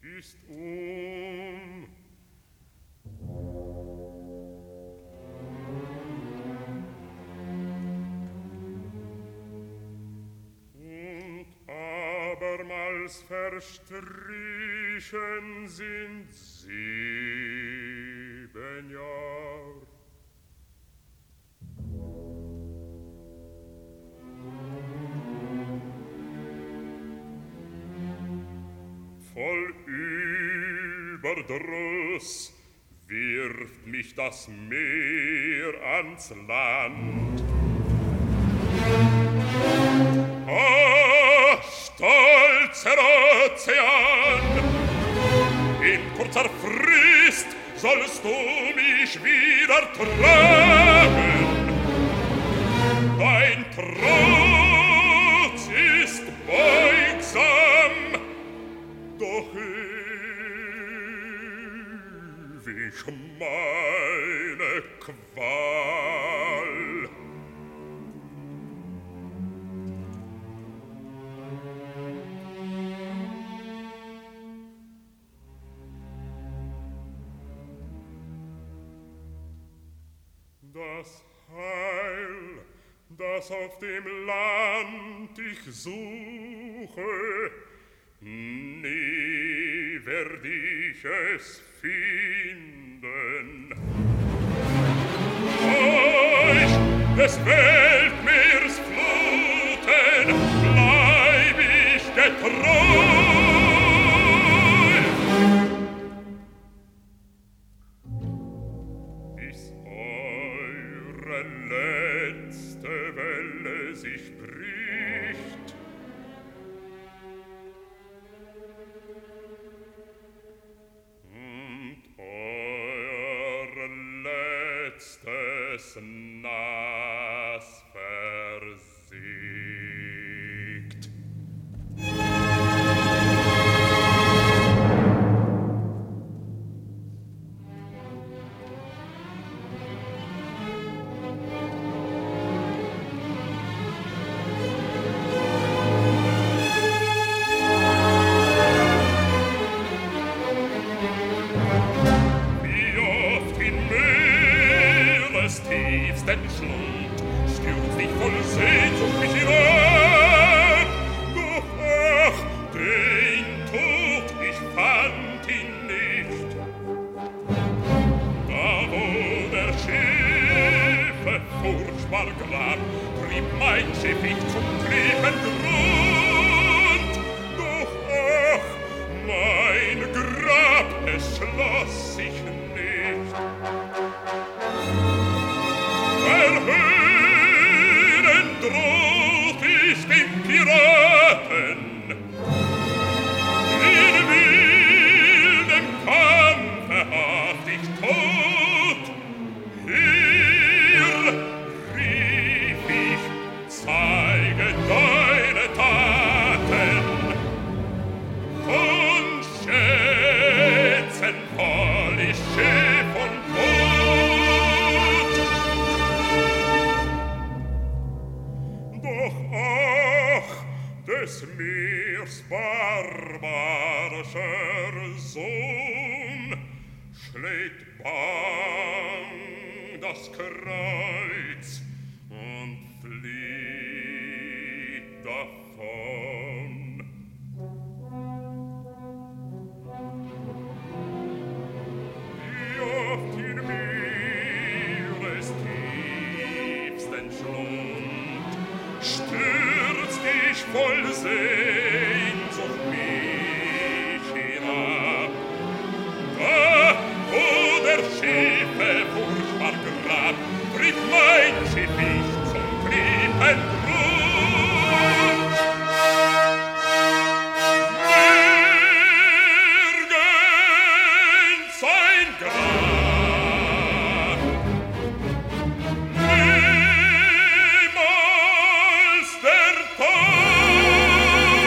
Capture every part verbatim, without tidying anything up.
ist um. Und abermals verstrichen sind sieben Jahr. Voll Überdruss wirft mich das Meer ans Land. Ah, stolzer Ozean, in kurzer Frist sollst du mich wieder tragen. Dein Trotz ist beugsam, doch ewig meine Qual. Das Heil, das auf dem Land ich suche, nie werd ich es finden. Euch des Weltmeers Fluten bleib ich getreu. Bis eure letzte Welle sich bricht, letztes Nass versiegt. Tiefsten Schlund stürzt dich voll Sehnsucht mich hinab. Doch ach, den Tod, ich fand ihn nicht. Da wo der Schiffe furchtbar Grab trieb mein Schiff ich zum tiefen Grund. Doch ach, mein Grab, es schloss sich nicht. Erhöhnen droht ich den Piraten, in wildem Kampfe haft ich tot. Hier rief ich, zeige deine Taten, von Schätzen voll ich Schiff und Boot. Doch ach, des Meers barbarischer Sohn schlägt bang das Kreuz und flieht davon. Wie oft in Meeres tiefsten Schlund stürzt ich voll Sehnsucht mich hinab. Da, wo der Schiffe furchtbar Grab tritt mein Schiff ich zum triefen Grund. Nirgends ein Grab, niemals der Tod.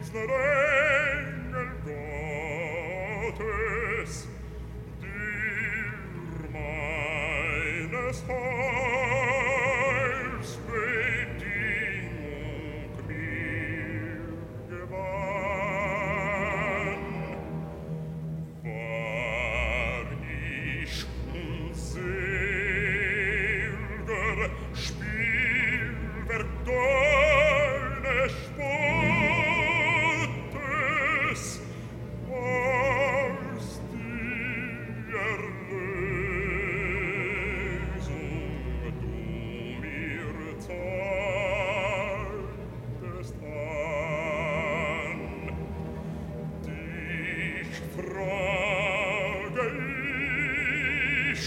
verpriesner Engel Gottes, dir meines Heils Bedingung mir gewann. War ich unselger Spielwerk deines Spottes, als die Erlösung du mir zeigtest an. Dich frage ich,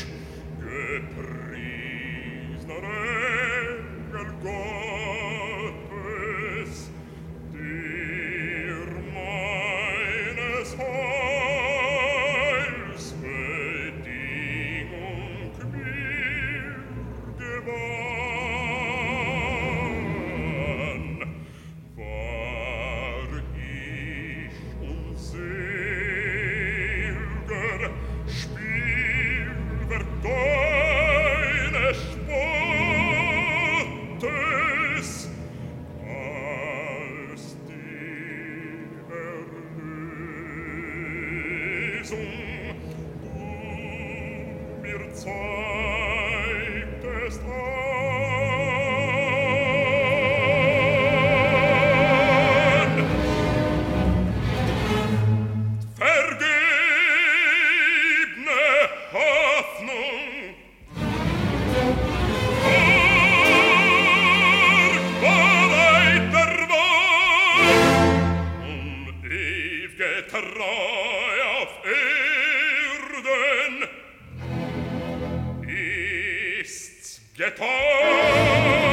gepriesner Engel Gottes, dir meines Heils Bedingung mir gewann. War ich unselger Spielwerk deines Spottes, als die Erlösung du mir zeigtest an. Vergebne Hoffnung, Vorbereiter Wort, um ew'ge Treu auf Erden, ist's getan.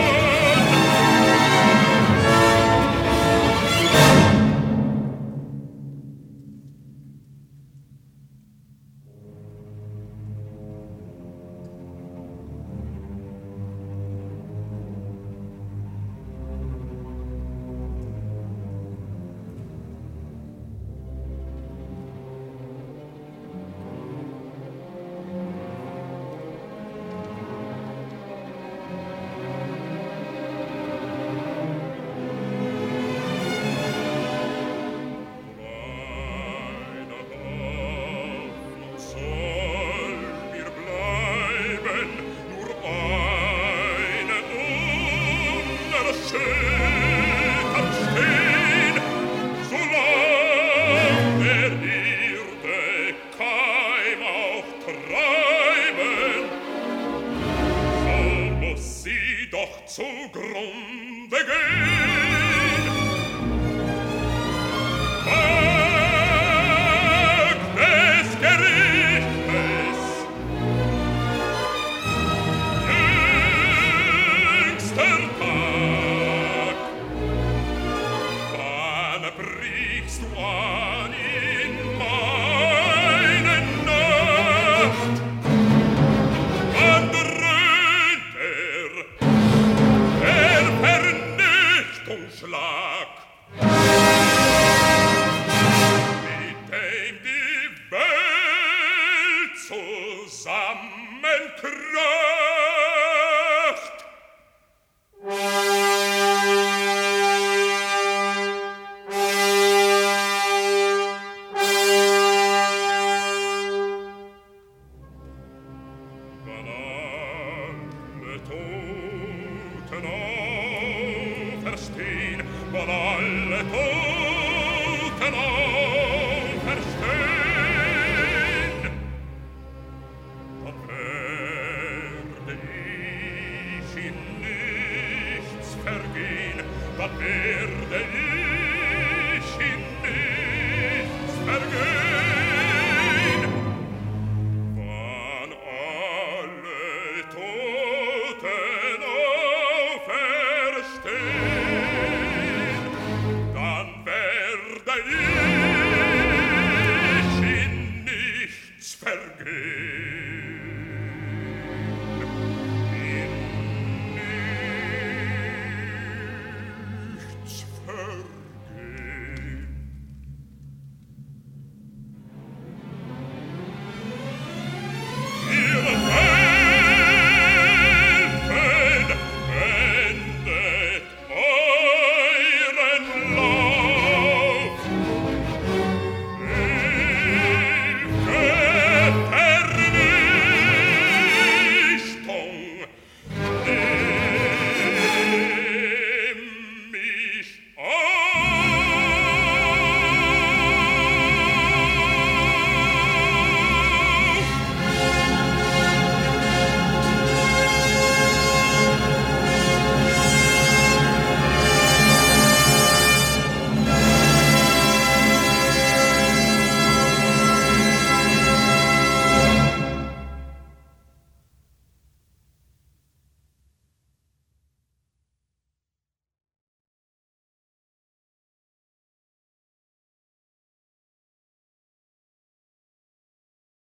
Zugrunde gehen. Tag des Gerichtes, jüngster Tag, wann brichst du an in meine Nacht? Wann dröhnt er Vernichtungsschlag, mit dem die Welt zusammenkracht. Wann alle Toten auferstehen, wann alle Toten auferstehen, dann werde ich in nichts vergehen, dann werde ich